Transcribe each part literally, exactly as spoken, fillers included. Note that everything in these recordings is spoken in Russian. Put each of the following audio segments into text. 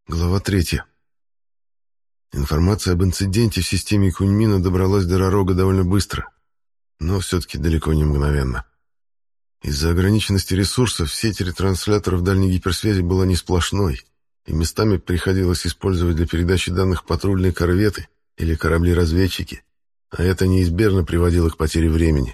Глава третья. Информация об инциденте в системе Куньмина добралась до Ророга довольно быстро, но все-таки далеко не мгновенно. Из-за ограниченности ресурсов сеть ретрансляторов дальней гиперсвязи была не сплошной, и местами приходилось использовать для передачи данных патрульные корветы или корабли-разведчики, а это неизбежно приводило к потере времени.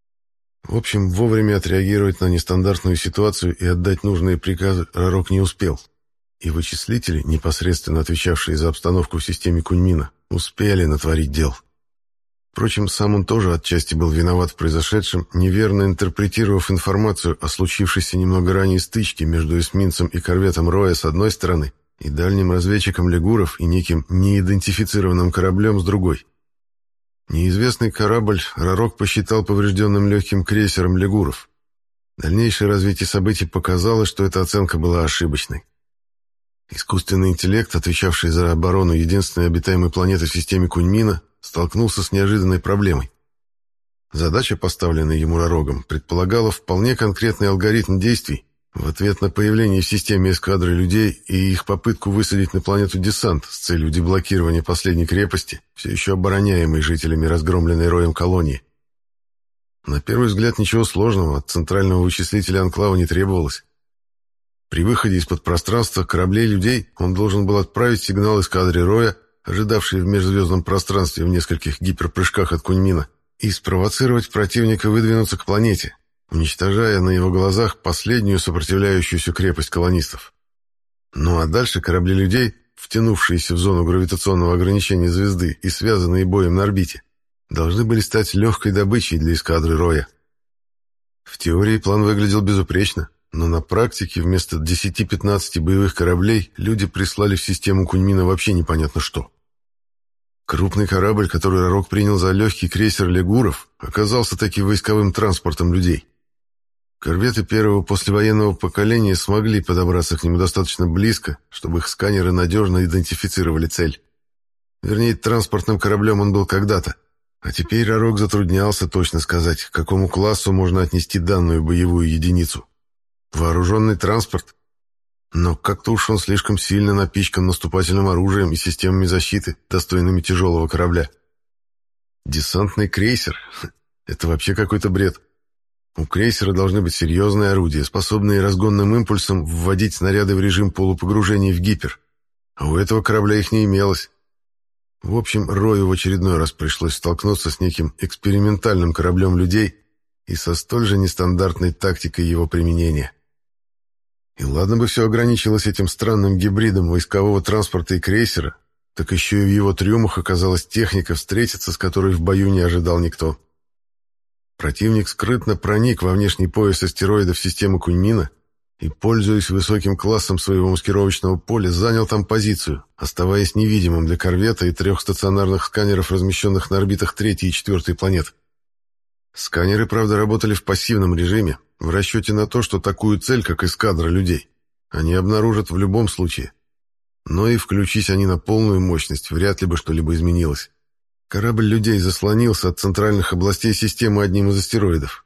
В общем, вовремя отреагировать на нестандартную ситуацию и отдать нужные приказы Ророг не успел. И вычислители, непосредственно отвечавшие за обстановку в системе Куньмина, успели натворить дел. Впрочем, сам он тоже отчасти был виноват в произошедшем, неверно интерпретировав информацию о случившейся немного ранее стычке между эсминцем и корветом Роя с одной стороны и дальним разведчиком Легуров и неким неидентифицированным кораблем с другой. Неизвестный корабль Ророг посчитал поврежденным легким крейсером Легуров. Дальнейшее развитие событий показало, что эта оценка была ошибочной. Искусственный интеллект, отвечавший за оборону единственной обитаемой планеты в системе Куньмина, столкнулся с неожиданной проблемой. Задача, поставленная ему Ророгом, предполагала вполне конкретный алгоритм действий в ответ на появление в системе эскадры людей и их попытку высадить на планету десант с целью деблокирования последней крепости, все еще обороняемой жителями разгромленной Роем колонии. На первый взгляд ничего сложного от центрального вычислителя анклава не требовалось. При выходе из-под пространства кораблей людей он должен был отправить сигнал эскадре Роя, ожидавшей в межзвездном пространстве в нескольких гиперпрыжках от Куньмина, и спровоцировать противника выдвинуться к планете, уничтожая на его глазах последнюю сопротивляющуюся крепость колонистов. Ну а дальше корабли людей, втянувшиеся в зону гравитационного ограничения звезды и связанные боем на орбите, должны были стать легкой добычей для эскадры Роя. В теории план выглядел безупречно, но на практике вместо десяти-пятнадцати боевых кораблей люди прислали в систему Куньмина вообще непонятно что. Крупный корабль, который Ророг принял за легкий крейсер Легуров, оказался таки войсковым транспортом людей. Корветы первого послевоенного поколения смогли подобраться к нему достаточно близко, чтобы их сканеры надежно идентифицировали цель. Вернее, транспортным кораблем он был когда-то, а теперь Ророг затруднялся точно сказать, к какому классу можно отнести данную боевую единицу. Вооруженный транспорт? Но как-то уж он слишком сильно напичкан наступательным оружием и системами защиты, достойными тяжелого корабля. Десантный крейсер? Это вообще какой-то бред. У крейсера должны быть серьезные орудия, способные разгонным импульсом вводить снаряды в режим полупогружения в гипер. А у этого корабля их не имелось. В общем, Рою в очередной раз пришлось столкнуться с неким экспериментальным кораблем людей и со столь же нестандартной тактикой его применения. И ладно бы все ограничилось этим странным гибридом войскового транспорта и крейсера, так еще и в его трюмах оказалась техника, встретиться с которой в бою не ожидал никто. Противник скрытно проник во внешний пояс астероидов системы Куньмина и, пользуясь высоким классом своего маскировочного поля, занял там позицию, оставаясь невидимым для корвета и трех стационарных сканеров, размещенных на орбитах третьей и четвертой планет. Сканеры, правда, работали в пассивном режиме, в расчете на то, что такую цель, как эскадра людей, они обнаружат в любом случае. Но и включись они на полную мощность, вряд ли бы что-либо изменилось. Корабль людей заслонился от центральных областей системы одним из астероидов.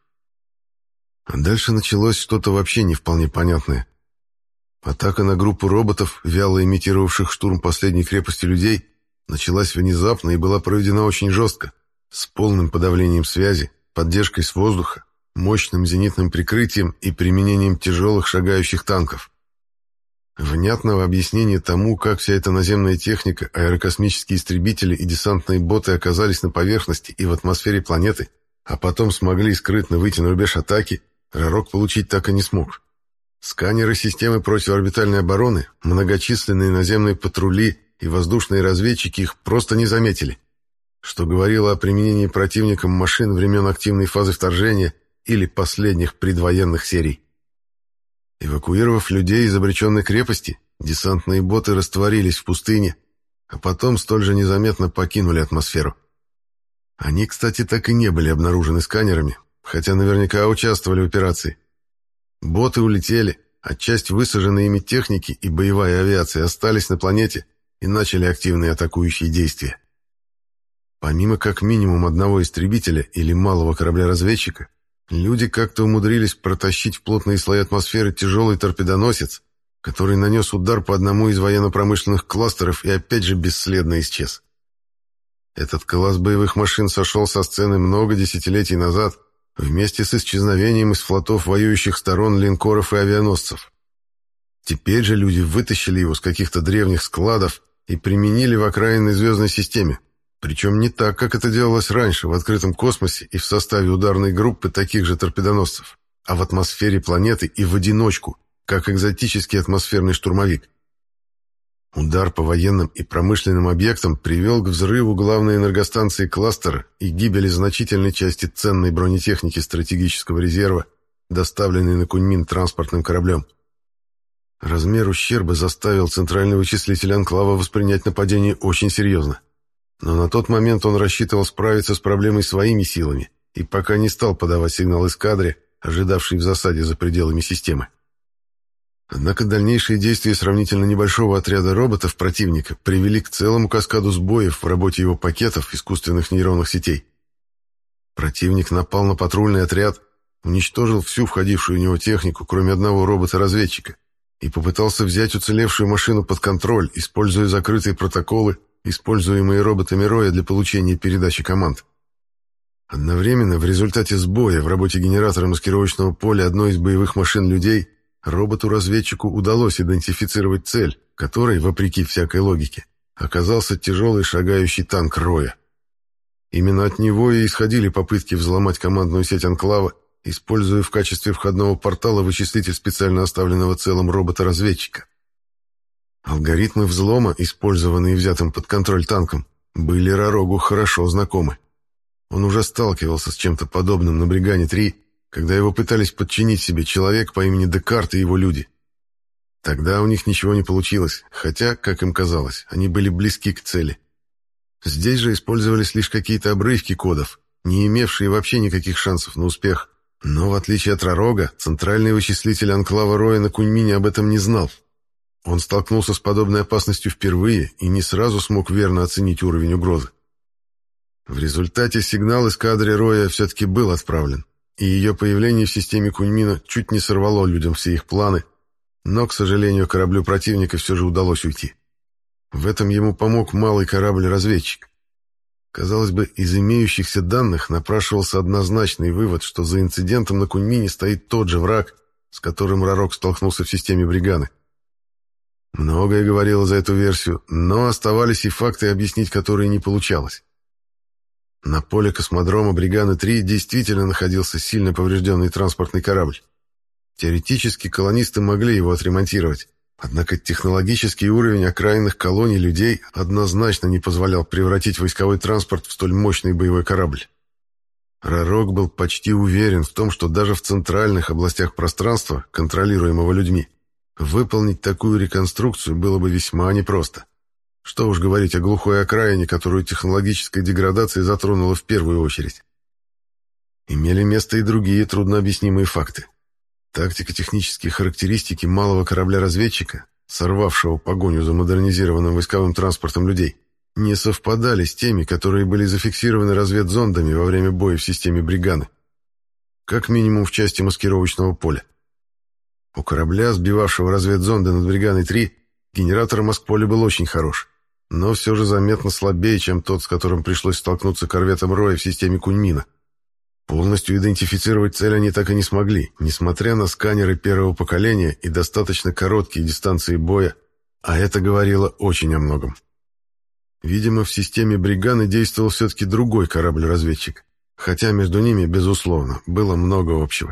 А дальше началось что-то вообще не вполне понятное. Атака на группу роботов, вяло имитировавших штурм последней крепости людей, началась внезапно и была проведена очень жестко, с полным подавлением связи, поддержкой с воздуха, мощным зенитным прикрытием и применением тяжелых шагающих танков. Внятного объяснения тому, как вся эта наземная техника, аэрокосмические истребители и десантные боты оказались на поверхности и в атмосфере планеты, а потом смогли скрытно выйти на рубеж атаки, Ророг получить так и не смог. Сканеры системы противоорбитальной обороны, многочисленные наземные патрули и воздушные разведчики их просто не заметили, что говорило о применении противником машин времен активной фазы вторжения или последних предвоенных серий. Эвакуировав людей из обреченной крепости, десантные боты растворились в пустыне, а потом столь же незаметно покинули атмосферу. Они, кстати, так и не были обнаружены сканерами, хотя наверняка участвовали в операции. Боты улетели, а часть высаженной ими техники и боевая авиация остались на планете и начали активные атакующие действия. Помимо как минимум одного истребителя или малого корабля-разведчика, люди как-то умудрились протащить в плотные слои атмосферы тяжелый торпедоносец который нанес удар по одному из военно-промышленных кластеров и опять же бесследно исчез. Этот класс боевых машин сошел со сцены много десятилетий назад вместе с исчезновением из флотов воюющих сторон линкоров и авианосцев. Теперь же люди вытащили его с каких-то древних складов и применили в окраинной звездной системе, причем не так, как это делалось раньше в открытом космосе и в составе ударной группы таких же торпедоносцев, а в атмосфере планеты и в одиночку, как экзотический атмосферный штурмовик. Удар по военным и промышленным объектам привел к взрыву главной энергостанции кластера и гибели значительной части ценной бронетехники стратегического резерва, доставленной на Куньмин транспортным кораблем. Размер ущерба заставил центральный вычислитель Анклава воспринять нападение очень серьезно. Но на тот момент он рассчитывал справиться с проблемой своими силами и пока не стал подавать сигнал эскадре, ожидавшей в засаде за пределами системы. Однако дальнейшие действия сравнительно небольшого отряда роботов противника привели к целому каскаду сбоев в работе его пакетов искусственных нейронных сетей. Противник напал на патрульный отряд, уничтожил всю входившую в него технику, кроме одного робота-разведчика, и попытался взять уцелевшую машину под контроль, используя закрытые протоколы, используемые роботами Роя для получения и передачи команд. Одновременно в результате сбоя в работе генератора маскировочного поля одной из боевых машин людей роботу-разведчику удалось идентифицировать цель, которой, вопреки всякой логике, оказался тяжелый шагающий танк Роя. Именно от него и исходили попытки взломать командную сеть Анклава, используя в качестве входного портала вычислитель специально оставленного целым робота-разведчика. Алгоритмы взлома, использованные взятым под контроль танком, были Ророгу хорошо знакомы. Он уже сталкивался с чем-то подобным на Бригане-три, когда его пытались подчинить себе человек по имени Декарт и его люди. Тогда у них ничего не получилось, хотя, как им казалось, они были близки к цели. Здесь же использовались лишь какие-то обрывки кодов, не имевшие вообще никаких шансов на успех. Но, в отличие от Ророга, центральный вычислитель Анклава Роя на Куньмине об этом не знал. Он столкнулся с подобной опасностью впервые и не сразу смог верно оценить уровень угрозы. В результате сигнал эскадре Роя все-таки был отправлен, и ее появление в системе Куньмина чуть не сорвало людям все их планы, но, к сожалению, кораблю противника все же удалось уйти. В этом ему помог малый корабль-разведчик. Казалось бы, из имеющихся данных напрашивался однозначный вывод, что за инцидентом на Куньмине стоит тот же враг, с которым Ророг столкнулся в системе Бриганы. Многое говорило за эту версию, но оставались и факты, объяснить которые не получалось. На поле космодрома Бриганы-три действительно находился сильно поврежденный транспортный корабль. Теоретически колонисты могли его отремонтировать, однако технологический уровень окраинных колоний людей однозначно не позволял превратить войсковой транспорт в столь мощный боевой корабль. Ророг был почти уверен в том, что даже в центральных областях пространства, контролируемого людьми, выполнить такую реконструкцию было бы весьма непросто. Что уж говорить о глухой окраине, которую технологическая деградация затронула в первую очередь. Имели место и другие труднообъяснимые факты. Тактико-технические характеристики малого корабля-разведчика, сорвавшего погоню за модернизированным войсковым транспортом людей, не совпадали с теми, которые были зафиксированы разведзондами во время боя в системе Бриганы. Как минимум в части маскировочного поля. У корабля, сбивавшего разведзонды над Бриганой-три, генератор маскполя был очень хорош, но все же заметно слабее, чем тот, с которым пришлось столкнуться корветом Роя в системе Куньмина. Полностью идентифицировать цель они так и не смогли, несмотря на сканеры первого поколения и достаточно короткие дистанции боя, а это говорило очень о многом. Видимо, в системе Бриганы действовал все-таки другой корабль-разведчик, хотя между ними, безусловно, было много общего.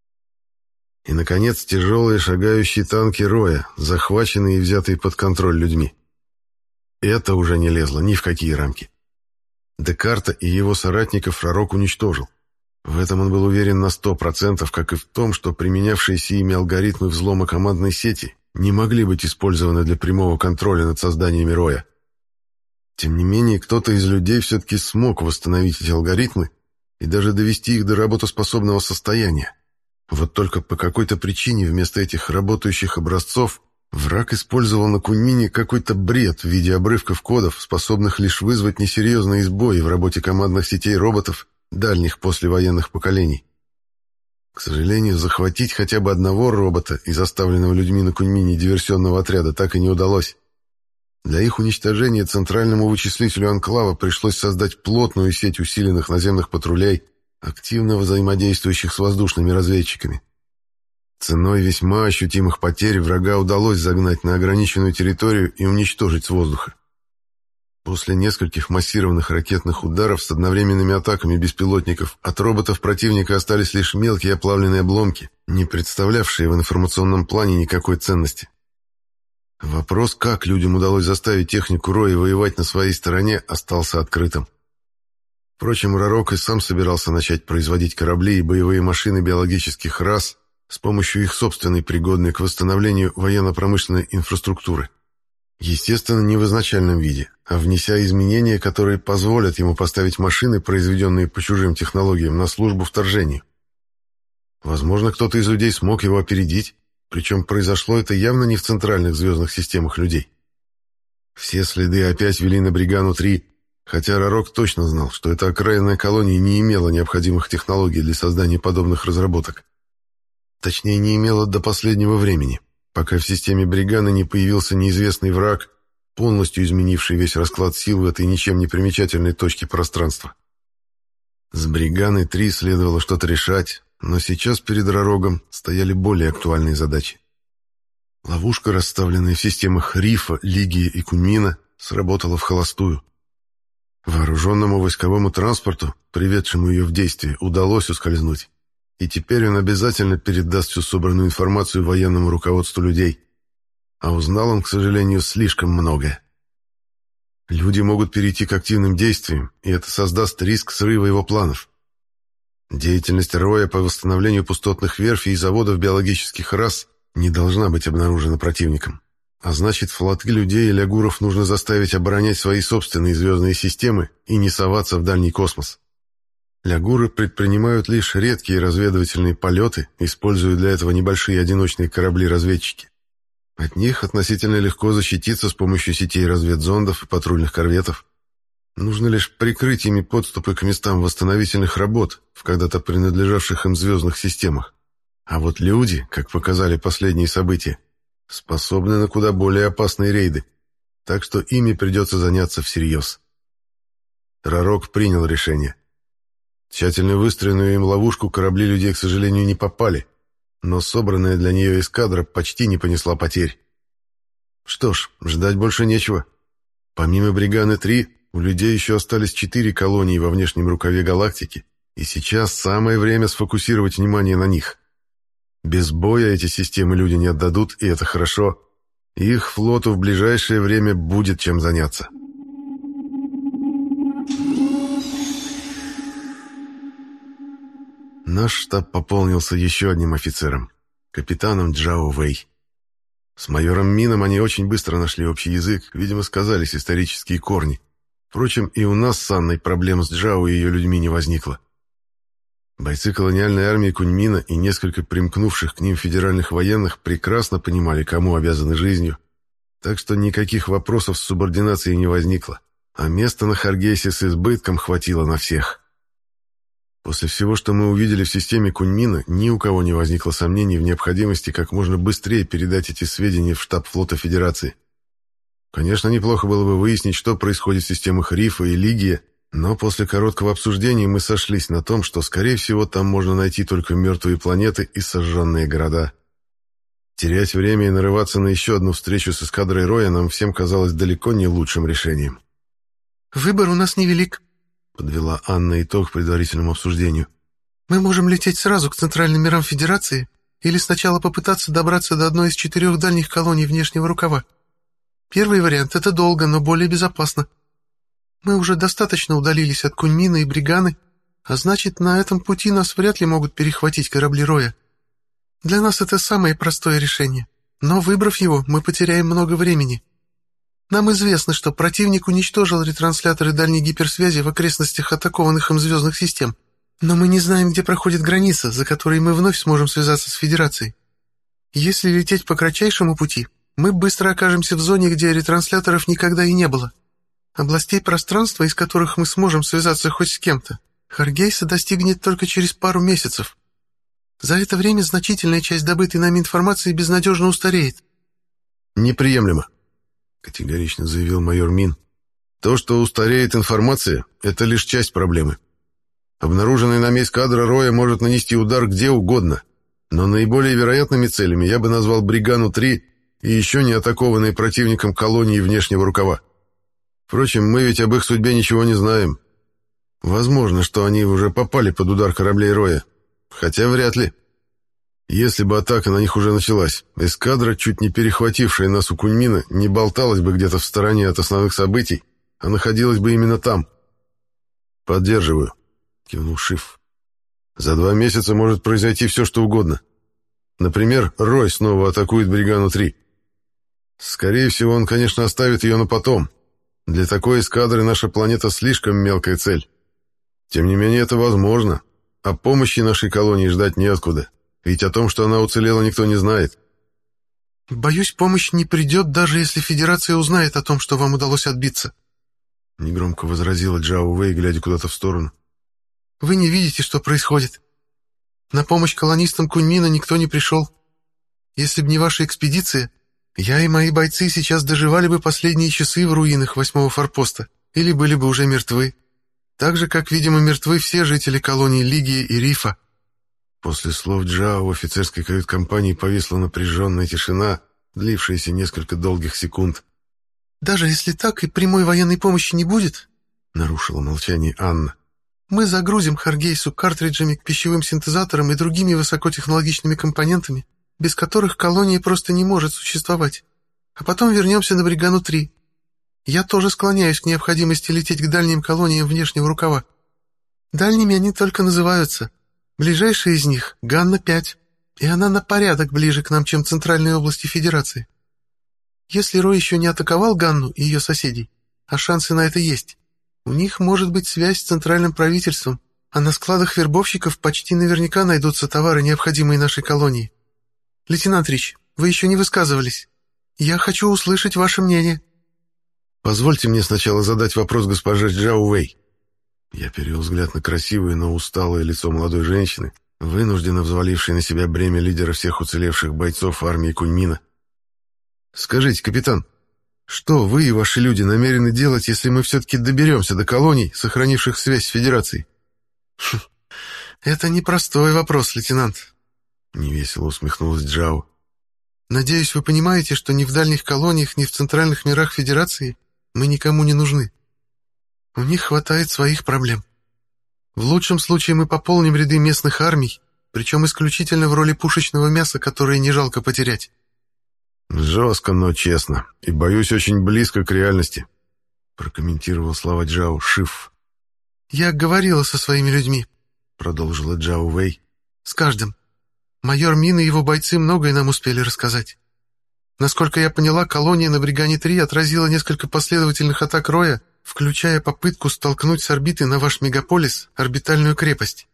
И, наконец, тяжелые шагающие танки Роя, захваченные и взятые под контроль людьми. Это уже не лезло ни в какие рамки. Декарта и его соратников Ророг уничтожил. В этом он был уверен на сто процентов, как и в том, что применявшиеся ими алгоритмы взлома командной сети не могли быть использованы для прямого контроля над созданиями Роя. Тем не менее, кто-то из людей все-таки смог восстановить эти алгоритмы и даже довести их до работоспособного состояния. Вот только по какой-то причине вместо этих работающих образцов враг использовал на Куньмине какой-то бред в виде обрывков кодов, способных лишь вызвать несерьезные сбои в работе командных сетей роботов дальних послевоенных поколений. К сожалению, захватить хотя бы одного робота из оставленного людьми на Куньмине диверсионного отряда так и не удалось. Для их уничтожения центральному вычислителю Анклава пришлось создать плотную сеть усиленных наземных патрулей, активно взаимодействующих с воздушными разведчиками. Ценой весьма ощутимых потерь врага удалось загнать на ограниченную территорию и уничтожить с воздуха. После нескольких массированных ракетных ударов с одновременными атаками беспилотников от роботов противника остались лишь мелкие оплавленные обломки, не представлявшие в информационном плане никакой ценности. Вопрос, как людям удалось заставить технику Роя воевать на своей стороне, остался открытым. Впрочем, Ророк и сам собирался начать производить корабли и боевые машины биологических рас с помощью их собственной пригодной к восстановлению военно-промышленной инфраструктуры. Естественно, не в изначальном виде, а внеся изменения, которые позволят ему поставить машины, произведенные по чужим технологиям, на службу вторжению. Возможно, кто-то из людей смог его опередить, причем произошло это явно не в центральных звездных системах людей. Все следы опять вели на Бригану-три, хотя Ророк точно знал, что эта окраинная колония не имела необходимых технологий для создания подобных разработок. Точнее, не имела до последнего времени, пока в системе Бриганы не появился неизвестный враг, полностью изменивший весь расклад сил в этой ничем не примечательной точке пространства. С Бриганой-три следовало что-то решать, но сейчас перед Ророгом стояли более актуальные задачи. Ловушка, расставленная в системах Рифа, Лигии и Куньмина, сработала в холостую. Вооруженному войсковому транспорту, приведшему ее в действие, удалось ускользнуть, и теперь он обязательно передаст всю собранную информацию военному руководству людей. А узнал он, к сожалению, слишком многое. Люди могут перейти к активным действиям, и это создаст риск срыва его планов. Деятельность Роя по восстановлению пустотных верфей и заводов биологических рас не должна быть обнаружена противником. А значит, флоты людей и лягуров нужно заставить оборонять свои собственные звездные системы и не соваться в дальний космос. Лягуры предпринимают лишь редкие разведывательные полеты, используя для этого небольшие одиночные корабли-разведчики. От них относительно легко защититься с помощью сетей разведзондов и патрульных корветов. Нужно лишь прикрыть ими подступы к местам восстановительных работ в когда-то принадлежавших им звездных системах. А вот люди, как показали последние события, способны на куда более опасные рейды, так что ими придется заняться всерьез. Ророк принял решение. Тщательно выстроенную им ловушку корабли людей, к сожалению, не попали, но собранная для нее эскадра почти не понесла потерь. Что ж, ждать больше нечего. Помимо Бриганы-три, у людей еще остались четыре колонии во внешнем рукаве галактики, и сейчас самое время сфокусировать внимание на них. Без боя эти системы люди не отдадут, и это хорошо. Их флоту в ближайшее время будет чем заняться. Наш штаб пополнился еще одним офицером, капитаном Джао Вэй. С майором Мином они очень быстро нашли общий язык, видимо, сказались исторические корни. Впрочем, и у нас с Анной проблем с Джао и ее людьми не возникло. Бойцы колониальной армии Куньмина и несколько примкнувших к ним федеральных военных прекрасно понимали, кому обязаны жизнью, так что никаких вопросов с субординацией не возникло, а места на Харгейсе с избытком хватило на всех. После всего, что мы увидели в системе Куньмина, ни у кого не возникло сомнений в необходимости как можно быстрее передать эти сведения в штаб флота Федерации. Конечно, неплохо было бы выяснить, что происходит в системах Рифа и Лигия, но после короткого обсуждения мы сошлись на том, что, скорее всего, там можно найти только мертвые планеты и сожженные города. Терять время и нарываться на еще одну встречу с эскадрой Роя нам всем казалось далеко не лучшим решением. «Выбор у нас невелик», — подвела Анна итог предварительному обсуждению. «Мы можем лететь сразу к центральным мирам Федерации или сначала попытаться добраться до одной из четырех дальних колоний внешнего рукава. Первый вариант — это долго, но более безопасно. Мы уже достаточно удалились от Куньмина и Бриганы, а значит, на этом пути нас вряд ли могут перехватить корабли Роя. Для нас это самое простое решение, но, выбрав его, мы потеряем много времени. Нам известно, что противник уничтожил ретрансляторы дальней гиперсвязи в окрестностях атакованных им звездных систем, но мы не знаем, где проходит граница, за которой мы вновь сможем связаться с Федерацией. Если лететь по кратчайшему пути, мы быстро окажемся в зоне, где ретрансляторов никогда и не было. Областей пространства, из которых мы сможем связаться хоть с кем-то, Харгейса достигнет только через пару месяцев. За это время значительная часть добытой нами информации безнадежно устареет. Неприемлемо, категорично заявил майор Мин. То, что устареет информация, это лишь часть проблемы. Обнаруженный нами эскадра Роя может нанести удар где угодно, но наиболее вероятными целями я бы назвал Бригану-три и еще не атакованные противником колонии внешнего рукава. Впрочем, мы ведь об их судьбе ничего не знаем. Возможно, что они уже попали под удар кораблей Роя, хотя вряд ли. Если бы атака на них уже началась, эскадра, чуть не перехватившая нас у Куньмина, не болталась бы где-то в стороне от основных событий, а находилась бы именно там. «Поддерживаю», — кивнул Шиф. «За два месяца может произойти все, что угодно. Например, Рой снова атакует Бригану-три. Скорее всего, он, конечно, оставит ее на потом. Для такой эскадры наша планета слишком мелкая цель. Тем не менее, это возможно, а помощи нашей колонии ждать неоткуда, ведь о том, что она уцелела, никто не знает». «Боюсь, помощь не придет, даже если Федерация узнает о том, что вам удалось отбиться», — негромко возразила Джао Вэй, глядя куда-то в сторону. «Вы не видите, что происходит. На помощь колонистам Куньмина никто не пришел. Если бы не ваша экспедиция, я и мои бойцы сейчас доживали бы последние часы в руинах восьмого форпоста или были бы уже мертвы. Так же, как, видимо, мертвы все жители колоний Лигии и Рифа». После слов Джао в офицерской кают-компании повисла напряженная тишина, длившаяся несколько долгих секунд. «Даже если так и прямой военной помощи не будет, — нарушила молчание Анна, — мы загрузим Харгейсу картриджами к пищевым синтезаторам и другими высокотехнологичными компонентами, без которых колония просто не может существовать. А потом вернемся на Бригану-три. Я тоже склоняюсь к необходимости лететь к дальним колониям внешнего рукава. Дальними они только называются. Ближайшая из них — Ганна-пять, и она на порядок ближе к нам, чем центральные области Федерации. Если Рой еще не атаковал Ганну и ее соседей, а шансы на это есть, у них может быть связь с центральным правительством, а на складах вербовщиков почти наверняка найдутся товары, необходимые нашей колонии. Лейтенант Рич, вы еще не высказывались. Я хочу услышать ваше мнение». «Позвольте мне сначала задать вопрос госпоже Джао Вэй». Я перевел взгляд на красивое, но усталое лицо молодой женщины, вынужденно взвалившей на себя бремя лидера всех уцелевших бойцов армии Куньмина. «Скажите, капитан, что вы и ваши люди намерены делать, если мы все-таки доберемся до колоний, сохранивших связь с Федерацией?» «Это непростой вопрос, лейтенант», — невесело усмехнулась Джао. «Надеюсь, вы понимаете, что ни в дальних колониях, ни в центральных мирах Федерации мы никому не нужны. У них хватает своих проблем. В лучшем случае мы пополним ряды местных армий, причем исключительно в роли пушечного мяса, которое не жалко потерять». «Жестко, но честно, и, боюсь, очень близко к реальности», — прокомментировал слова Джао Шиф. «Я говорила со своими людьми», — продолжила Джао Вэй. «С каждым. Майор Мин и его бойцы многое нам успели рассказать. Насколько я поняла, колония на Бригане-три отразила несколько последовательных атак Роя, включая попытку столкнуть с орбиты на ваш мегаполис орбитальную крепость.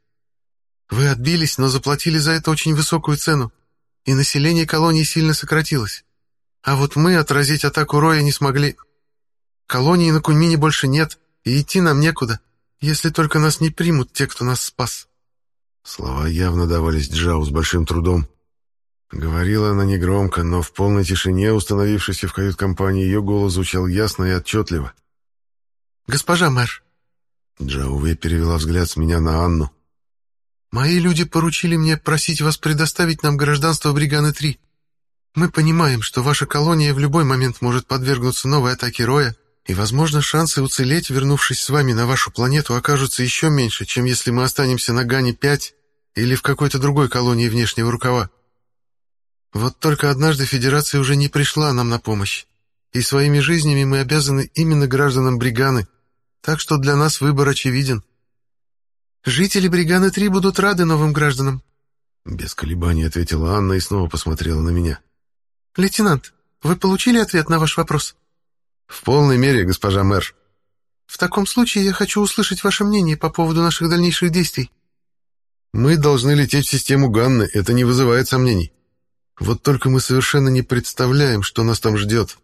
Вы отбились, но заплатили за это очень высокую цену, и население колонии сильно сократилось. А вот мы отразить атаку Роя не смогли. Колонии на Куньмине больше нет, и идти нам некуда, если только нас не примут те, кто нас спас». Слова явно давались Джао с большим трудом. Говорила она негромко, но в полной тишине, установившейся в кают-компании, ее голос звучал ясно и отчетливо. «Госпожа мэр», — Джао Вэй перевела взгляд с меня на Анну, «мои люди поручили мне просить вас предоставить нам гражданство Бриганы-три. Мы понимаем, что ваша колония в любой момент может подвергнуться новой атаке Роя, и, возможно, шансы уцелеть, вернувшись с вами на вашу планету, окажутся еще меньше, чем если мы останемся на Гане-пять или в какой-то другой колонии внешнего рукава. Вот только однажды Федерация уже не пришла нам на помощь, и своими жизнями мы обязаны именно гражданам Бриганы, так что для нас выбор очевиден. Жители Бриганы-три будут рады новым гражданам», — без колебаний ответила Анна и снова посмотрела на меня. «Лейтенант, вы получили ответ на ваш вопрос?» «В полной мере, госпожа мэр». «В таком случае я хочу услышать ваше мнение по поводу наших дальнейших действий». «Мы должны лететь в систему Ганны, это не вызывает сомнений. Вот только мы совершенно не представляем, что нас там ждет.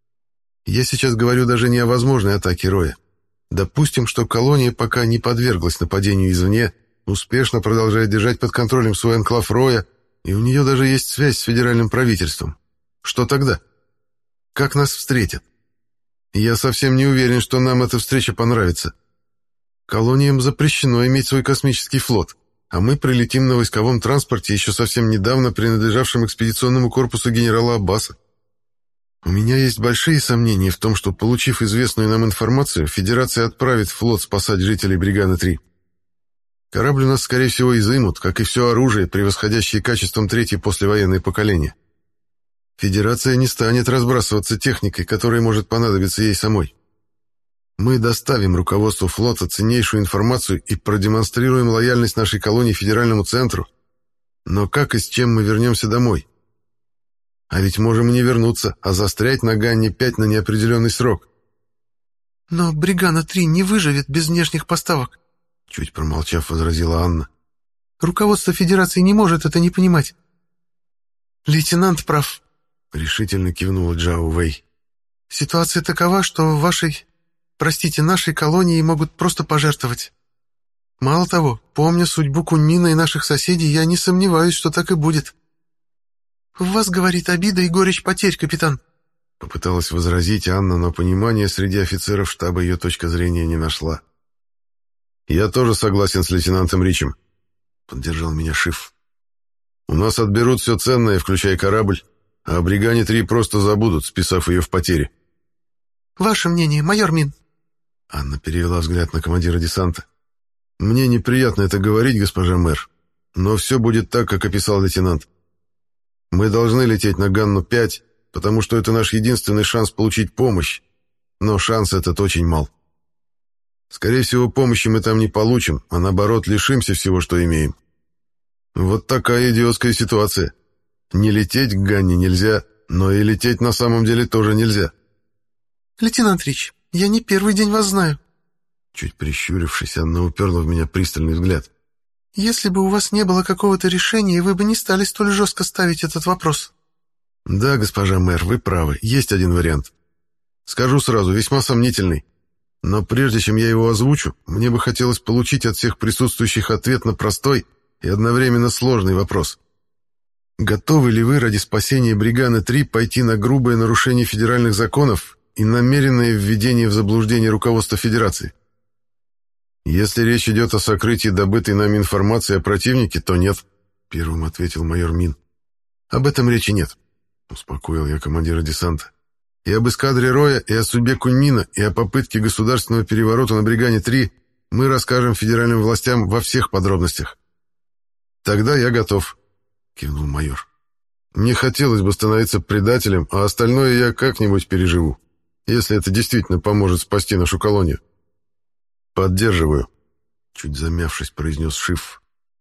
Я сейчас говорю даже не о возможной атаке Роя. Допустим, что колония пока не подверглась нападению извне, успешно продолжает держать под контролем свой анклав Роя, и у нее даже есть связь с федеральным правительством. Что тогда? Как нас встретят? Я совсем не уверен, что нам эта встреча понравится. Колониям запрещено иметь свой космический флот, а мы прилетим на войсковом транспорте, еще совсем недавно принадлежавшем экспедиционному корпусу генерала Аббаса. У меня есть большие сомнения в том, что, получив известную нам информацию, Федерация отправит флот спасать жителей Бриганы-три. Корабль у нас, скорее всего, изымут, как и все оружие, превосходящее качеством третье послевоенное поколение. Федерация не станет разбрасываться техникой, которая может понадобиться ей самой. Мы доставим руководству флота ценнейшую информацию и продемонстрируем лояльность нашей колонии федеральному центру. Но как и с чем мы вернемся домой? А ведь можем и не вернуться, а застрять на Ганне-пять на неопределенный срок. «Но Бригана-три не выживет без внешних поставок», — чуть промолчав, возразила Анна. «Руководство Федерации не может это не понимать». «Лейтенант прав», — решительно кивнула Джао Вэй. «Ситуация такова, что в вашей, простите, нашей колонии могут просто пожертвовать. Мало того, помня судьбу Куньмина и наших соседей, я не сомневаюсь, что так и будет». «В вас, говорит, обида и горечь потерь, капитан», — попыталась возразить Анна, но понимания среди офицеров штаба ее точка зрения не нашла. «Я тоже согласен с лейтенантом Ричем», — поддержал меня Шиф. «У нас отберут все ценное, включая корабль, а о Бригане-три просто забудут, списав ее в потери». «Ваше мнение, майор Мин?» Анна перевела взгляд на командира десанта. «Мне неприятно это говорить, госпожа мэр, но все будет так, как описал лейтенант. Мы должны лететь на Ганну-пять, потому что это наш единственный шанс получить помощь, но шанс этот очень мал. Скорее всего, помощи мы там не получим, а наоборот лишимся всего, что имеем. Вот такая идиотская ситуация. Не лететь к Ганне нельзя, но и лететь на самом деле тоже нельзя». «Лейтенант Рич, я не первый день вас знаю». Чуть прищурившись, Анна уперла в меня пристальный взгляд. «Если бы у вас не было какого-то решения, вы бы не стали столь жестко ставить этот вопрос». «Да, госпожа мэр, вы правы, есть один вариант. Скажу сразу, весьма сомнительный. Но прежде чем я его озвучу, мне бы хотелось получить от всех присутствующих ответ на простой и одновременно сложный вопрос. Готовы ли вы ради спасения Бриганы-три пойти на грубое нарушение федеральных законов и намеренное введение в заблуждение руководства Федерации? Если речь идет о сокрытии добытой нами информации о противнике, то нет», — первым ответил майор Мин. «Об этом речи нет», — успокоил я командира десанта. «И об эскадре Роя, и о судьбе Куньмина, и о попытке государственного переворота на Бригане-три мы расскажем федеральным властям во всех подробностях». «Тогда я готов», — кивнул майор. «Мне хотелось бы становиться предателем, а остальное я как-нибудь переживу, если это действительно поможет спасти нашу колонию». «Поддерживаю», — чуть замявшись, произнес Шиф.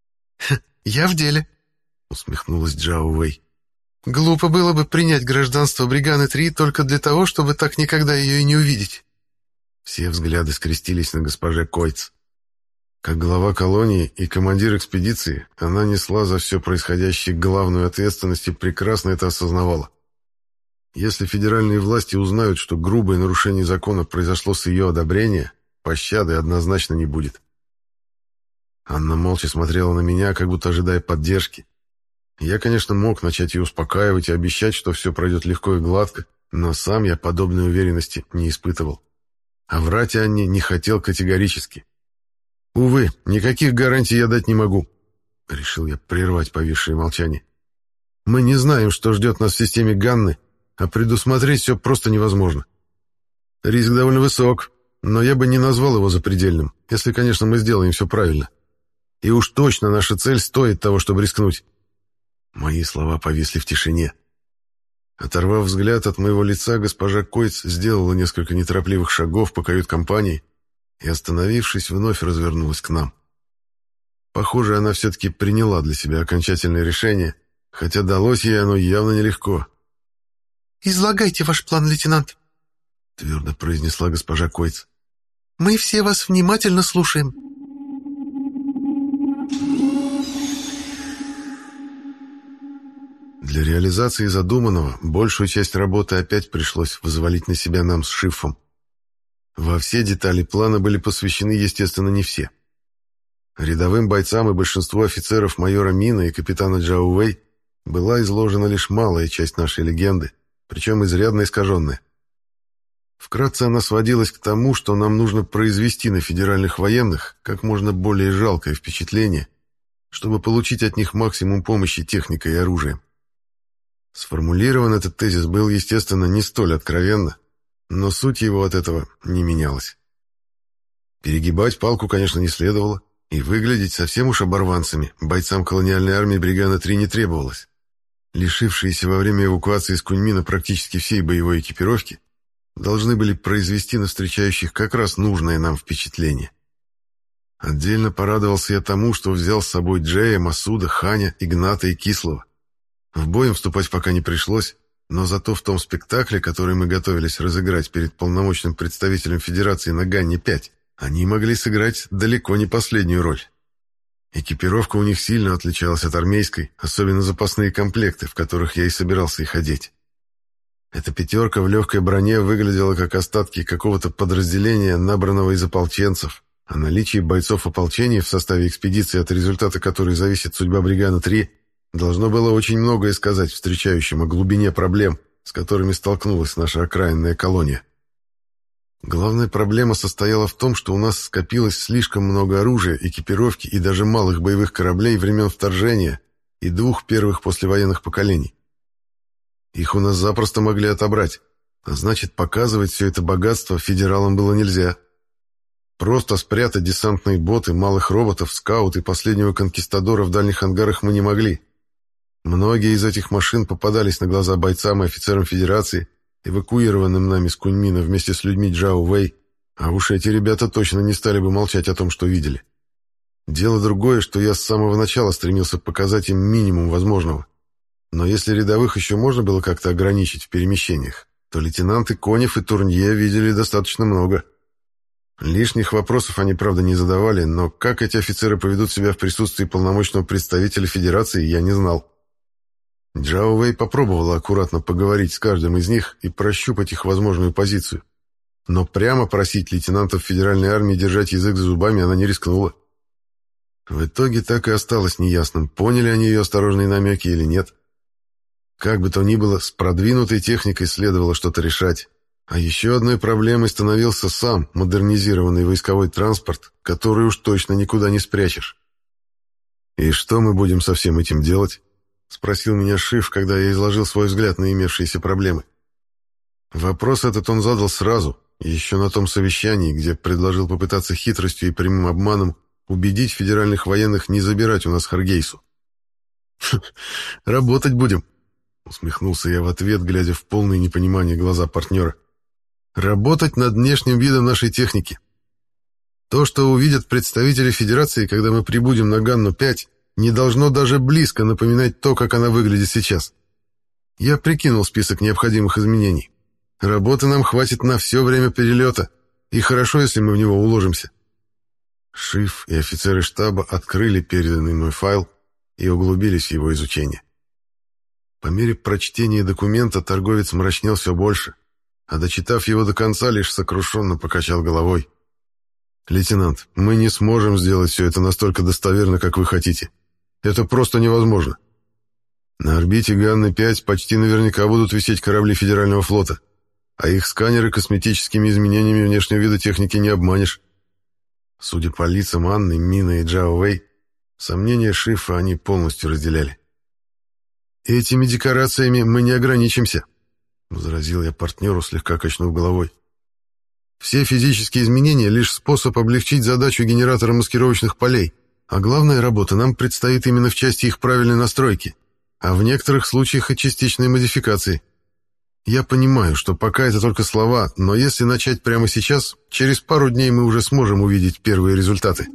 «Я в деле», — усмехнулась Джао Вэй. «Глупо было бы принять гражданство Бриганы-три только для того, чтобы так никогда ее и не увидеть». Все взгляды скрестились на госпоже Койц. Как глава колонии и командир экспедиции, она несла за все происходящее главную ответственность и прекрасно это осознавала. Если федеральные власти узнают, что грубое нарушение закона произошло с ее одобрения, пощады однозначно не будет. Анна молча смотрела на меня, как будто ожидая поддержки. Я, конечно, мог начать ее успокаивать и обещать, что все пройдет легко и гладко, но сам я подобной уверенности не испытывал. А врать Анне не хотел категорически. «Увы, никаких гарантий я дать не могу», — решил я прервать повисшее молчание. «Мы не знаем, что ждет нас в системе Ганны, а предусмотреть все просто невозможно. Риск довольно высок, но я бы не назвал его запредельным, если, конечно, мы сделаем все правильно. И уж точно наша цель стоит того, чтобы рискнуть». Мои слова повисли в тишине. Оторвав взгляд от моего лица, госпожа Койц сделала несколько неторопливых шагов по кают-компании и, остановившись, вновь развернулась к нам. Похоже, она все-таки приняла для себя окончательное решение, хотя далось ей оно явно нелегко. «Излагайте ваш план, лейтенант», — твердо произнесла госпожа Койц. «Мы все вас внимательно слушаем». Для реализации задуманного большую часть работы опять пришлось взвалить на себя нам с Шифом. Во все детали плана были посвящены, естественно, не все. Рядовым бойцам и большинству офицеров майора Мина и капитана Джао Вэй была изложена лишь малая часть нашей легенды, причем изрядно искаженная. Вкратце она сводилась к тому, что нам нужно произвести на федеральных военных как можно более жалкое впечатление, чтобы получить от них максимум помощи техникой и оружием. Сформулирован этот тезис был, естественно, не столь откровенно, но суть его от этого не менялась. Перегибать палку, конечно, не следовало, и выглядеть совсем уж оборванцами бойцам колониальной армии Бригана-три не требовалось. Лишившиеся во время эвакуации из Куньмина практически всей боевой экипировки должны были произвести на встречающих как раз нужное нам впечатление. Отдельно порадовался я тому, что взял с собой Джея, Масуда, Ханя, Игната и Кислого. В бой им вступать пока не пришлось, но зато в том спектакле, который мы готовились разыграть перед полномочным представителем Федерации на Ганне пять, они могли сыграть далеко не последнюю роль. Экипировка у них сильно отличалась от армейской, особенно запасные комплекты, в которых я и собирался их одеть. Эта пятерка в легкой броне выглядела как остатки какого-то подразделения, набранного из ополченцев. О наличии бойцов ополчения в составе экспедиции, от результата которой зависит судьба Бригана-три, должно было очень многое сказать встречающим о глубине проблем, с которыми столкнулась наша окраинная колония. Главная проблема состояла в том, что у нас скопилось слишком много оружия, экипировки и даже малых боевых кораблей времен вторжения и двух первых послевоенных поколений. Их у нас запросто могли отобрать, а значит, показывать все это богатство федералам было нельзя. Просто спрятать десантные боты, малых роботов, скаут и последнего конкистадора в дальних ангарах мы не могли. Многие из этих машин попадались на глаза бойцам и офицерам Федерации, эвакуированным нами с Куньмина вместе с людьми Джао Вэй, а уж эти ребята точно не стали бы молчать о том, что видели. Дело другое, что я с самого начала стремился показать им минимум возможного. Но если рядовых еще можно было как-то ограничить в перемещениях, то лейтенанты Конев и Турнье видели достаточно много. Лишних вопросов они, правда, не задавали, но как эти офицеры поведут себя в присутствии полномочного представителя Федерации, я не знал. Джао Вэй попробовала аккуратно поговорить с каждым из них и прощупать их возможную позицию. Но прямо просить лейтенантов Федеральной армии держать язык за зубами она не рискнула. В итоге так и осталось неясным, поняли они ее осторожные намеки или нет. Как бы то ни было, с продвинутой техникой следовало что-то решать. А еще одной проблемой становился сам модернизированный войсковой транспорт, который уж точно никуда не спрячешь. «И что мы будем со всем этим делать?» — спросил меня Шиф, когда я изложил свой взгляд на имевшиеся проблемы. Вопрос этот он задал сразу, еще на том совещании, где предложил попытаться хитростью и прямым обманом убедить федеральных военных не забирать у нас Харгейсу. «Работать будем», — усмехнулся я в ответ, глядя в полное непонимание глаза партнера. «Работать над внешним видом нашей техники. То, что увидят представители Федерации, когда мы прибудем на Ганну пять, не должно даже близко напоминать то, как она выглядит сейчас. Я прикинул список необходимых изменений. Работы нам хватит на все время перелета, и хорошо, если мы в него уложимся». Шиф и офицеры штаба открыли переданный мной файл и углубились в его изучение. По мере прочтения документа торговец мрачнел все больше, а дочитав его до конца, лишь сокрушенно покачал головой. «Лейтенант, мы не сможем сделать все это настолько достоверно, как вы хотите. Это просто невозможно. На орбите Ганны пять почти наверняка будут висеть корабли Федерального флота, а их сканеры косметическими изменениями внешнего вида техники не обманешь». Судя по лицам Анны, Мина и Джао Вэй, сомнения Шифа они полностью разделяли. «Этими декорациями мы не ограничимся», — возразил я партнеру, слегка качнув головой. «Все физические изменения — лишь способ облегчить задачу генератора маскировочных полей, а главная работа нам предстоит именно в части их правильной настройки, а в некоторых случаях и частичной модификации. Я понимаю, что пока это только слова, но если начать прямо сейчас, через пару дней мы уже сможем увидеть первые результаты».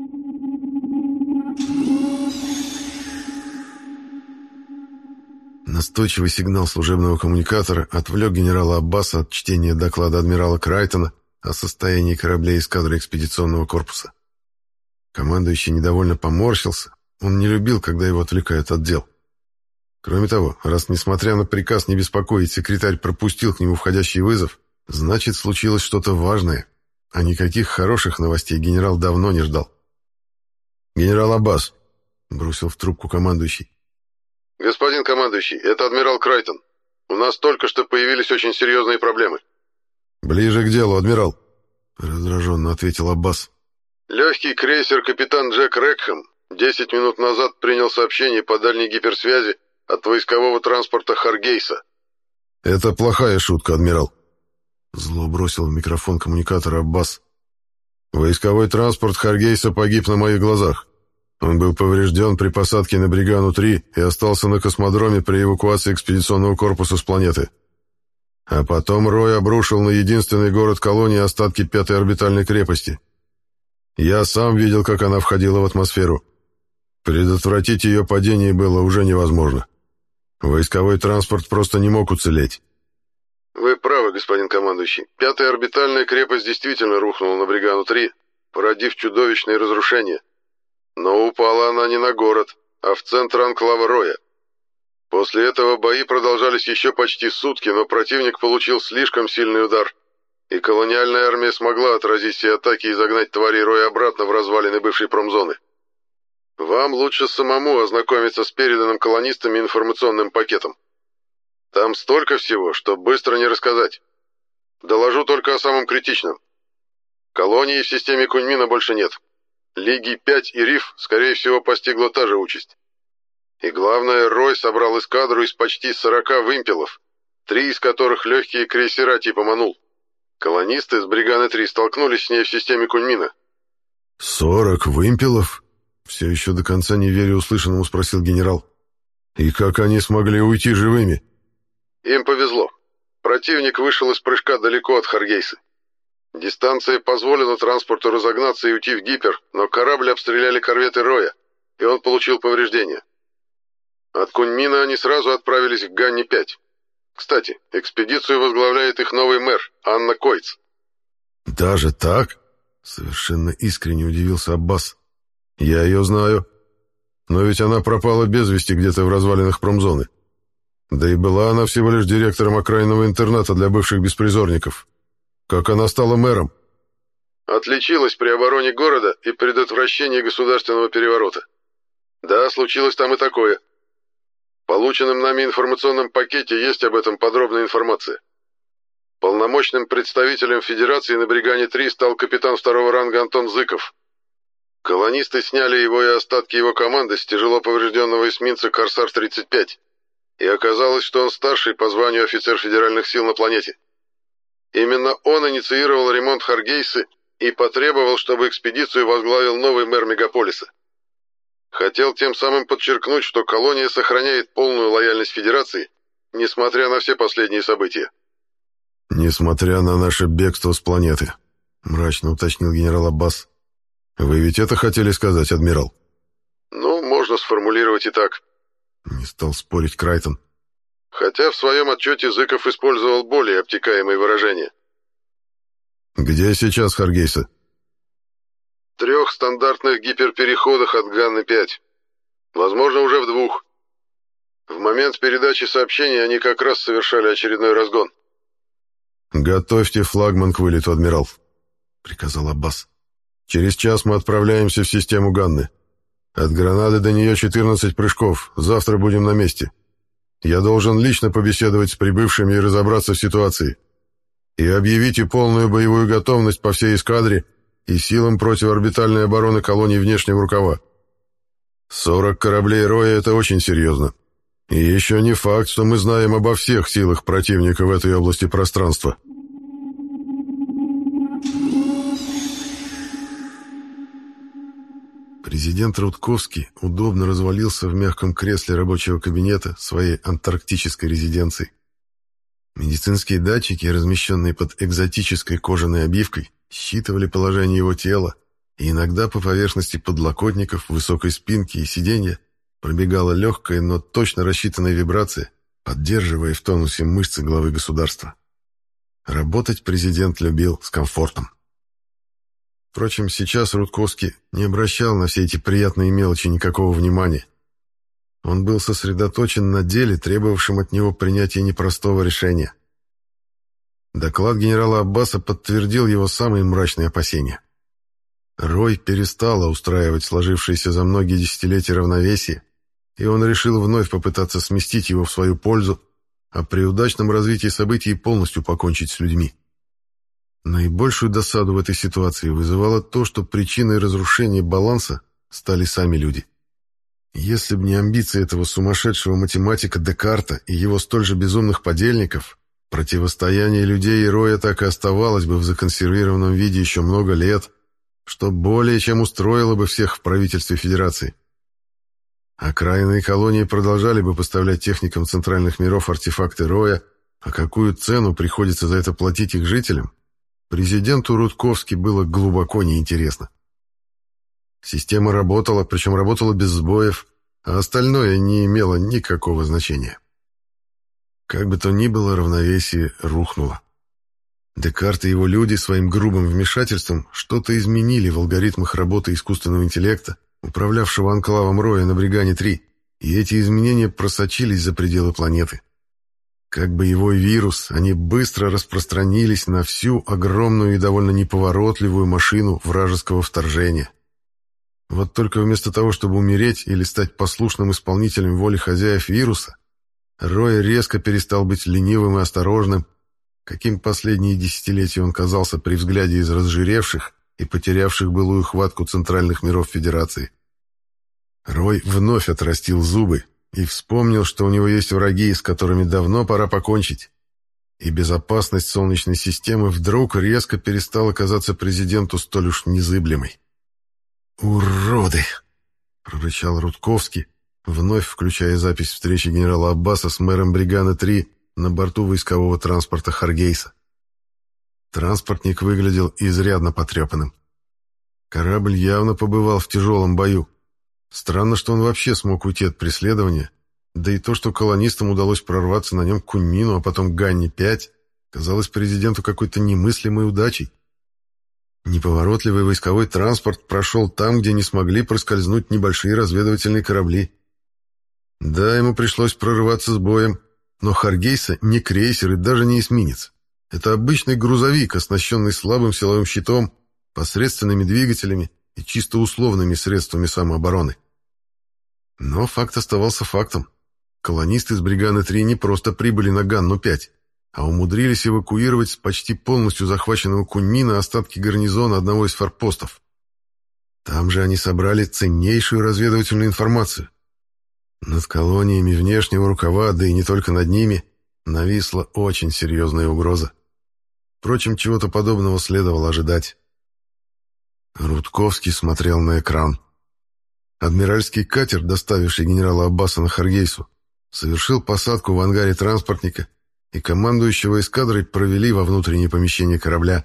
Настойчивый сигнал служебного коммуникатора отвлек генерала Аббаса от чтения доклада адмирала Крайтона о состоянии кораблей эскадры экспедиционного корпуса. Командующий недовольно поморщился, он не любил, когда его отвлекают от дел. Кроме того, раз, несмотря на приказ не беспокоить, секретарь пропустил к нему входящий вызов, значит, случилось что-то важное, а никаких хороших новостей генерал давно не ждал. «Генерал Аббас», — бросил в трубку командующий. «Господин командующий, это адмирал Крайтон. У нас только что появились очень серьезные проблемы». «Ближе к делу, адмирал», — раздраженно ответил Аббас. «Легкий крейсер капитан Джек Рекхэм десять минут назад принял сообщение по дальней гиперсвязи от войскового транспорта Харгейса». «Это плохая шутка, адмирал», — зло бросил в микрофон коммуникатора Аббас. «Войсковой транспорт Харгейса погиб на моих глазах. Он был поврежден при посадке на Бригану-три и остался на космодроме при эвакуации экспедиционного корпуса с планеты. А потом Рой обрушил на единственный город колонии остатки пятой орбитальной крепости. Я сам видел, как она входила в атмосферу. Предотвратить ее падение было уже невозможно. Войсковой транспорт просто не мог уцелеть». «Вы правы, господин командующий. Пятая орбитальная крепость действительно рухнула на Бригану-три, породив чудовищные разрушения. Но упала она не на город, а в центр анклава Роя. После этого бои продолжались еще почти сутки, но противник получил слишком сильный удар, и колониальная армия смогла отразить все атаки и загнать тварей Роя обратно в развалины бывшей промзоны. Вам лучше самому ознакомиться с переданным колонистами информационным пакетом. Там столько всего, что быстро не рассказать. Доложу только о самом критичном. Колонии в системе Куньмина больше нет. Лиги пять и Риф, скорее всего, постигла та же участь. И главное, Рой собрал эскадру из почти сорока вымпелов, три из которых легкие крейсера типа «Манул». Колонисты с Бриганы-три столкнулись с ней в системе Куньмина. «Сорок вымпелов?» — все еще до конца не веря услышанному, спросил генерал. «И как они смогли уйти живыми?» Им повезло. Противник вышел из прыжка далеко от Харгейса. Дистанция позволила транспорту разогнаться и уйти в гипер, но корабль обстреляли корветы Роя, и он получил повреждения. От Куньмина они сразу отправились к Ганни-пять. Кстати, экспедицию возглавляет их новый мэр, Анна Койц. «Даже так?» — совершенно искренне удивился Аббас. «Я ее знаю. Но ведь она пропала без вести где-то в развалинах промзоны. Да и была она всего лишь директором окраинного интерната для бывших беспризорников. Как она стала мэром?» Отличилась при обороне города и предотвращении государственного переворота. Да, случилось там и такое. В полученном нами информационном пакете есть об этом подробная информация. Полномочным представителем Федерации на Бригане-три стал капитан второго ранга Антон Зыков. Колонисты сняли его и остатки его команды с тяжело поврежденного эсминца «Корсар-тридцать пять». И оказалось, что он старший по званию офицер федеральных сил на планете. Именно он инициировал ремонт Харгейсы и потребовал, чтобы экспедицию возглавил новый мэр мегаполиса. Хотел тем самым подчеркнуть, что колония сохраняет полную лояльность Федерации, несмотря на все последние события. «Несмотря на наше бегство с планеты», — мрачно уточнил генерал Аббас. «Вы ведь это хотели сказать, адмирал?» «Ну, можно сформулировать и так», — не стал спорить Крайтон. Хотя в своем отчете Зыков использовал более обтекаемые выражения. «Где сейчас Харгейса?» В трех стандартных гиперпереходах от Ганны-пять. Возможно, уже в двух. В момент передачи сообщений они как раз совершали очередной разгон. «Готовьте флагман к вылету, адмирал», — приказал Аббас. «Через час мы отправляемся в систему Ганны. От Гранады до нее четырнадцать прыжков. Завтра будем на месте. Я должен лично побеседовать с прибывшими и разобраться в ситуации. И объявите полную боевую готовность по всей эскадре и силам противоорбитальной обороны колонии внешнего рукава. сорок кораблей Роя — это очень серьезно. И еще не факт, что мы знаем обо всех силах противника в этой области пространства». Президент Рудковский удобно развалился в мягком кресле рабочего кабинета своей антарктической резиденции. Медицинские датчики, размещенные под экзотической кожаной обивкой, считывали положение его тела, и иногда по поверхности подлокотников, высокой спинки и сиденья пробегала легкая, но точно рассчитанная вибрация, поддерживая в тонусе мышцы главы государства. Работать президент любил с комфортом. Впрочем, сейчас Рудковский не обращал на все эти приятные мелочи никакого внимания. Он был сосредоточен на деле, требовавшем от него принятия непростого решения. Доклад генерала Аббаса подтвердил его самые мрачные опасения. Рой перестала устраивать сложившееся за многие десятилетия равновесие, и он решил вновь попытаться сместить его в свою пользу, а при удачном развитии событий полностью покончить с людьми. Наибольшую досаду в этой ситуации вызывало то, что причиной разрушения баланса стали сами люди. Если бы не амбиции этого сумасшедшего математика Декарта и его столь же безумных подельников, противостояние людей и Роя так и оставалось бы в законсервированном виде еще много лет, что более чем устроило бы всех в правительстве Федерации. Окраинные колонии продолжали бы поставлять техникам центральных миров артефакты Роя, а какую цену приходится за это платить их жителям, президенту Рудковски было глубоко неинтересно. Система работала, причем работала без сбоев, а остальное не имело никакого значения. Как бы то ни было, равновесие рухнуло. Декарт и его люди своим грубым вмешательством что-то изменили в алгоритмах работы искусственного интеллекта, управлявшего анклавом Роя на Бригане-три, и эти изменения просочились за пределы планеты. Как боевой вирус, они быстро распространились на всю огромную и довольно неповоротливую машину вражеского вторжения. Вот только вместо того, чтобы умереть или стать послушным исполнителем воли хозяев вируса, Рой резко перестал быть ленивым и осторожным, каким последние десятилетия он казался при взгляде из разжиревших и потерявших былую хватку центральных миров Федерации. Рой вновь отрастил зубы и вспомнил, что у него есть враги, с которыми давно пора покончить. И безопасность Солнечной системы вдруг резко перестала казаться президенту столь уж незыблемой. «Уроды!» — прорычал Рудковский, вновь включая запись встречи генерала Аббаса с мэром Бригана-три на борту войскового транспорта Харгейса. Транспортник выглядел изрядно потрепанным. Корабль явно побывал в тяжелом бою. Странно, что он вообще смог уйти от преследования, да и то, что колонистам удалось прорваться на нем к Куньмину, а потом к Ганни-пять, казалось президенту какой-то немыслимой удачей. Неповоротливый войсковой транспорт прошел там, где не смогли проскользнуть небольшие разведывательные корабли. Да, ему пришлось прорываться с боем, но Харгейса не крейсер и даже не эсминец. Это обычный грузовик, оснащенный слабым силовым щитом, посредственными двигателями и чисто условными средствами самообороны. Но факт оставался фактом. Колонисты из Бриганы-три не просто прибыли на Ганну-пять, а умудрились эвакуировать с почти полностью захваченного Куньмина остатки гарнизона одного из форпостов. Там же они собрали ценнейшую разведывательную информацию. Над колониями внешнего рукава, да и не только над ними, нависла очень серьезная угроза. Впрочем, чего-то подобного следовало ожидать. Рудковский смотрел на экран. Адмиральский катер, доставивший генерала Аббаса на Харгейсу, совершил посадку в ангаре транспортника, и командующего эскадрой провели во внутреннее помещение корабля.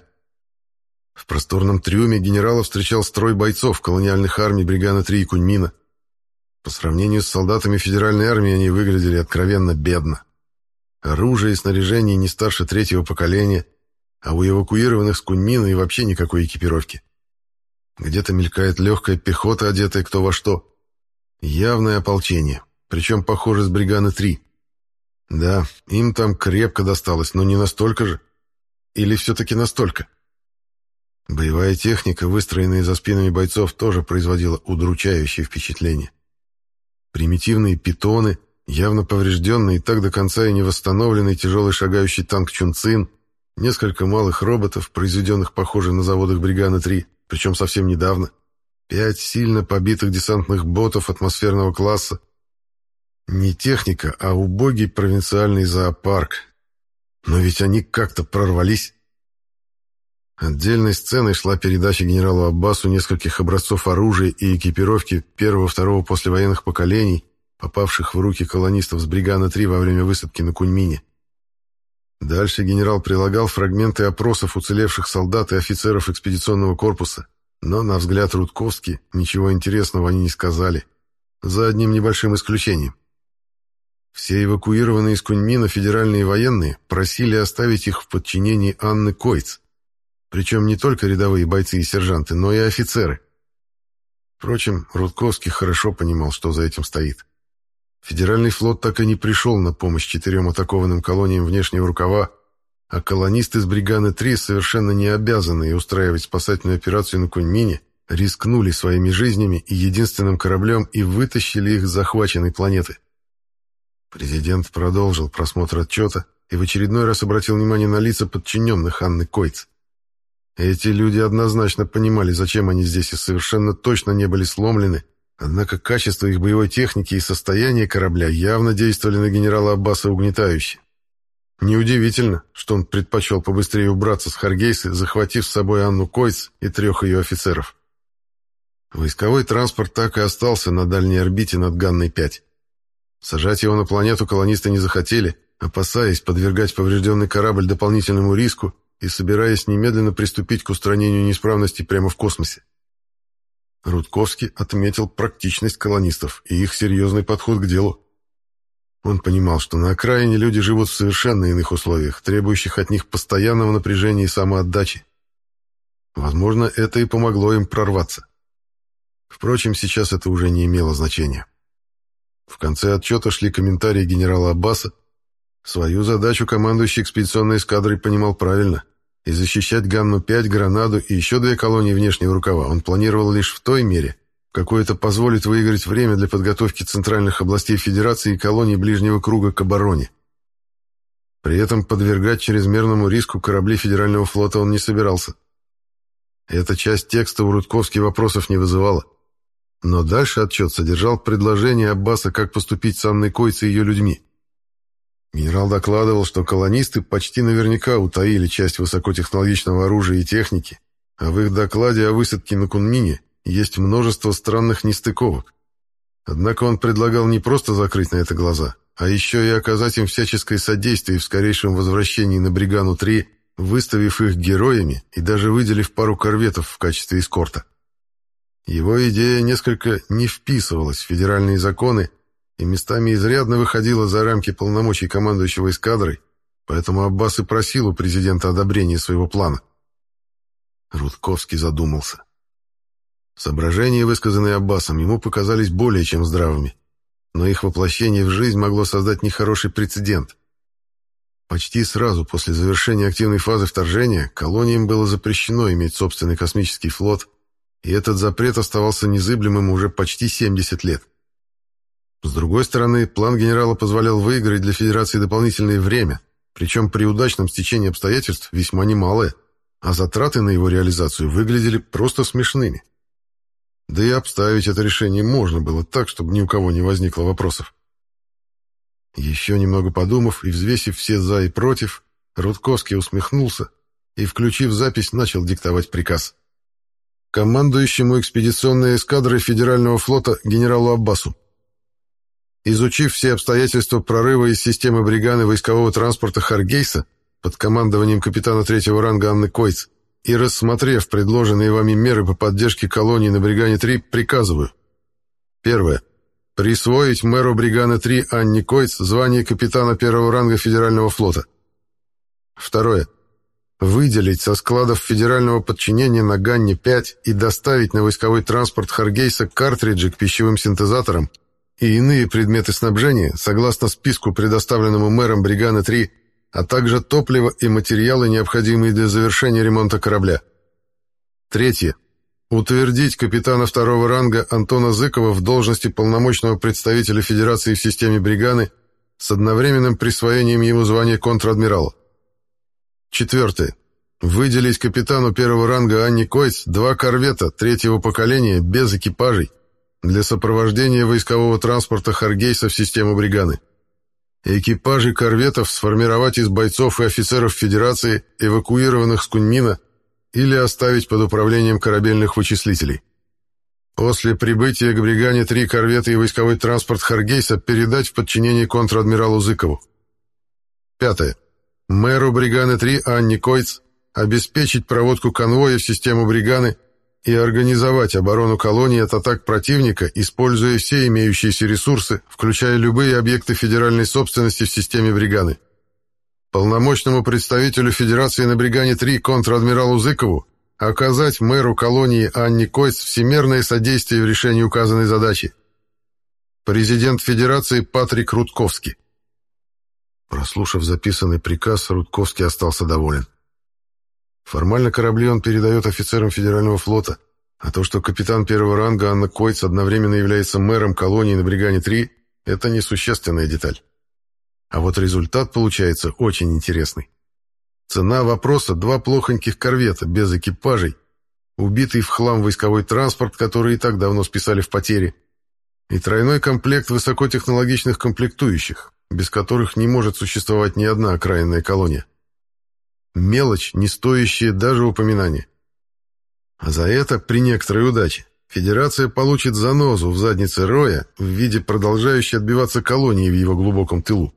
В просторном трюме генерала встречал строй бойцов колониальных армий Бригана-три и Куньмина. По сравнению с солдатами Федеральной армии они выглядели откровенно бедно. Оружие и снаряжение не старше третьего поколения, а у эвакуированных с Куньмина и вообще никакой экипировки. Где-то мелькает легкая пехота, одетая кто во что. Явное ополчение, причем, похоже, с Бриганы-три. Да, им там крепко досталось, но не настолько же. Или все-таки настолько? Боевая техника, выстроенная за спинами бойцов, тоже производила удручающее впечатление. Примитивные питоны, явно поврежденный и так до конца и не восстановленный тяжелый шагающий танк Чунцин, несколько малых роботов, произведенных, похоже, на заводах Бригана-три, причем совсем недавно, пять сильно побитых десантных ботов атмосферного класса. Не техника, а убогий провинциальный зоопарк. Но ведь они как-то прорвались. Отдельной сценой шла передача генералу Аббасу нескольких образцов оружия и экипировки первого-второго послевоенных поколений, попавших в руки колонистов с Бригана-три во время высадки на Куньмине. Дальше генерал прилагал фрагменты опросов уцелевших солдат и офицеров экспедиционного корпуса, но, на взгляд Рудковски, ничего интересного они не сказали, за одним небольшим исключением. Все эвакуированные из Куньмина федеральные военные просили оставить их в подчинении Анны Койц, причем не только рядовые бойцы и сержанты, но и офицеры. Впрочем, Рудковский хорошо понимал, что за этим стоит. Федеральный флот так и не пришел на помощь четырем атакованным колониям внешнего рукава, а колонисты с Бриганы-три совершенно не обязаны устраивать спасательную операцию на Куньмине, рискнули своими жизнями и единственным кораблем и вытащили их с захваченной планеты. Президент продолжил просмотр отчета и в очередной раз обратил внимание на лица подчиненных Анны Койц. Эти люди однозначно понимали, зачем они здесь, и совершенно точно не были сломлены, однако качество их боевой техники и состояние корабля явно действовали на генерала Аббаса угнетающе. Неудивительно, что он предпочел побыстрее убраться с Харгейсы, захватив с собой Анну Койц и трех ее офицеров. Войсковой транспорт так и остался на дальней орбите над Ганной пять. Сажать его на планету колонисты не захотели, опасаясь подвергать поврежденный корабль дополнительному риску и собираясь немедленно приступить к устранению неисправностей прямо в космосе. Рудковский отметил практичность колонистов и их серьезный подход к делу. Он понимал, что на окраине люди живут в совершенно иных условиях, требующих от них постоянного напряжения и самоотдачи. Возможно, это и помогло им прорваться. Впрочем, сейчас это уже не имело значения. В конце отчета шли комментарии генерала Аббаса. Свою задачу командующий экспедиционной эскадрой понимал правильно, и защищать Ганну пять, Гранаду и еще две колонии внешнего рукава он планировал лишь в той мере, какой это позволит выиграть время для подготовки центральных областей Федерации и колоний ближнего круга к обороне. При этом подвергать чрезмерному риску корабли Федерального флота он не собирался. Эта часть текста у Рудковски вопросов не вызывала. Но дальше отчет содержал предложение Аббаса, как поступить с Анной Койц и ее людьми. Генерал докладывал, что колонисты почти наверняка утаили часть высокотехнологичного оружия и техники, а в их докладе о высадке на Кунмине есть множество странных нестыковок. Однако он предлагал не просто закрыть на это глаза, а еще и оказать им всяческое содействие в скорейшем возвращении на Бригану три, выставив их героями и даже выделив пару корветов в качестве эскорта. Его идея несколько не вписывалась в федеральные законы и местами изрядно выходила за рамки полномочий командующего эскадрой, поэтому Аббас и просил у президента одобрения своего плана. Рудковский задумался. Соображения, высказанные Аббасом, ему показались более чем здравыми, но их воплощение в жизнь могло создать нехороший прецедент. Почти сразу после завершения активной фазы вторжения колониям было запрещено иметь собственный космический флот, и этот запрет оставался незыблемым уже почти семьдесят лет. С другой стороны, план генерала позволял выиграть для Федерации дополнительное время, причем при удачном стечении обстоятельств весьма немалое, а затраты на его реализацию выглядели просто смешными. Да и обставить это решение можно было так, чтобы ни у кого не возникло вопросов. Еще немного подумав и взвесив все «за» и «против», Рудковский усмехнулся и, включив запись, начал диктовать приказ. Командующему экспедиционной эскадрой Федерального флота генералу Аббасу. Изучив все обстоятельства прорыва из системы Бриганы войскового транспорта Харгейса под командованием капитана третьего ранга Анны Койц и рассмотрев предложенные вами меры по поддержке колонии на Бригане три, приказываю. Первое. Присвоить мэру Бриганы три Анне Койц звание капитана первого ранга Федерального флота. Второе. Выделить со складов федерального подчинения на Ганне пять и доставить на войсковой транспорт Харгейса картриджи к пищевым синтезаторам и иные предметы снабжения, согласно списку, предоставленному мэром Бриганы три, а также топливо и материалы, необходимые для завершения ремонта корабля. Третье. Утвердить капитана второго ранга Антона Зыкова в должности полномочного представителя Федерации в системе Бриганы с одновременным присвоением ему звания контр-адмирала. Четвертое. Выделить капитану первого ранга Анне Койц два корвета третьего поколения без экипажей для сопровождения войскового транспорта Харгейса в систему Бриганы. Экипажи корветов сформировать из бойцов и офицеров Федерации, эвакуированных с Куньмина, или оставить под управлением корабельных вычислителей. После прибытия к Бригане три корвета и войсковой транспорт Харгейса передать в подчинение контр-адмиралу Зыкову. Пятое. Мэру Бриганы три Анне Койц обеспечить проводку конвоя в систему Бриганы и организовать оборону колонии от атак противника, используя все имеющиеся ресурсы, включая любые объекты федеральной собственности в системе Бриганы. Полномочному представителю Федерации на Бригане три контр-адмиралу Зыкову оказать мэру колонии Анне Койц всемерное содействие в решении указанной задачи. Президент Федерации Патрик Рудковский. Прослушав записанный приказ, Рудковский остался доволен. Формально корабли он передает офицерам Федерального флота, А то, что капитан первого ранга Анна Койц одновременно является мэром колонии на Бригане-три, это несущественная деталь. А вот результат получается очень интересный. Цена вопроса — два плохоньких корвета без экипажей, убитый в хлам войсковой транспорт, который и так давно списали в потери, и тройной комплект высокотехнологичных комплектующих, без которых не может существовать ни одна окраинная колония. Мелочь, не стоящая даже упоминания. А за это, при некоторой удаче, Федерация получит занозу в заднице Роя в виде продолжающей отбиваться колонии в его глубоком тылу.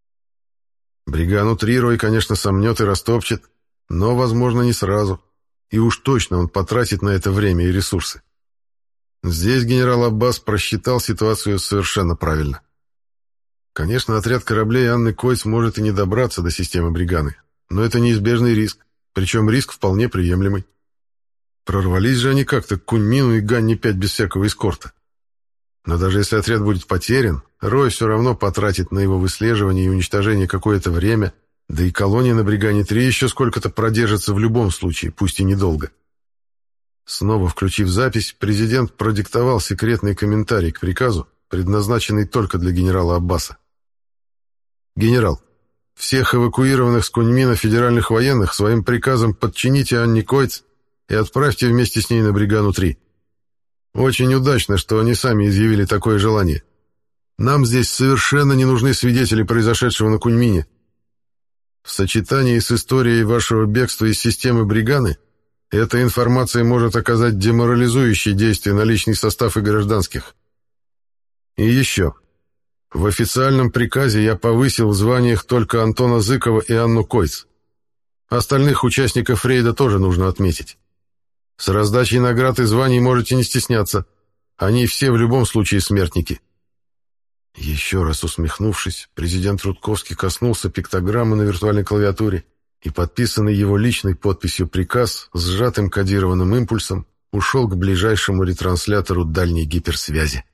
Бригану-три Рой, конечно, сомнет и растопчет, но, возможно, не сразу. И уж точно он потратит на это время и ресурсы. Здесь генерал Аббас просчитал ситуацию совершенно правильно. Конечно, отряд кораблей Анны Койц может и не добраться до системы Бриганы, но это неизбежный риск, причем риск вполне приемлемый. Прорвались же они как-то к Куньмину и Ганне пять без всякого эскорта. Но даже если отряд будет потерян, Рой все равно потратит на его выслеживание и уничтожение какое-то время, да и колония на Бригане-три еще сколько-то продержится в любом случае, пусть и недолго. Снова включив запись, президент продиктовал секретный комментарий к приказу, предназначенный только для генерала Аббаса. «Генерал, всех эвакуированных с Куньмина федеральных военных своим приказом подчините Анне Койц и отправьте вместе с ней на Бригану-три. Очень удачно, что они сами изъявили такое желание. Нам здесь совершенно не нужны свидетели произошедшего на Куньмине. В сочетании с историей вашего бегства из системы Бриганы эта информация может оказать деморализующее действие на личный состав и гражданских. И еще. В официальном приказе я повысил в званиях только Антона Зыкова и Анну Койц. Остальных участников рейда тоже нужно отметить. С раздачей наград и званий можете не стесняться. Они все в любом случае смертники». Еще раз усмехнувшись, президент Рудковский коснулся пиктограммы на виртуальной клавиатуре, и подписанный его личной подписью приказ с сжатым кодированным импульсом ушел к ближайшему ретранслятору дальней гиперсвязи.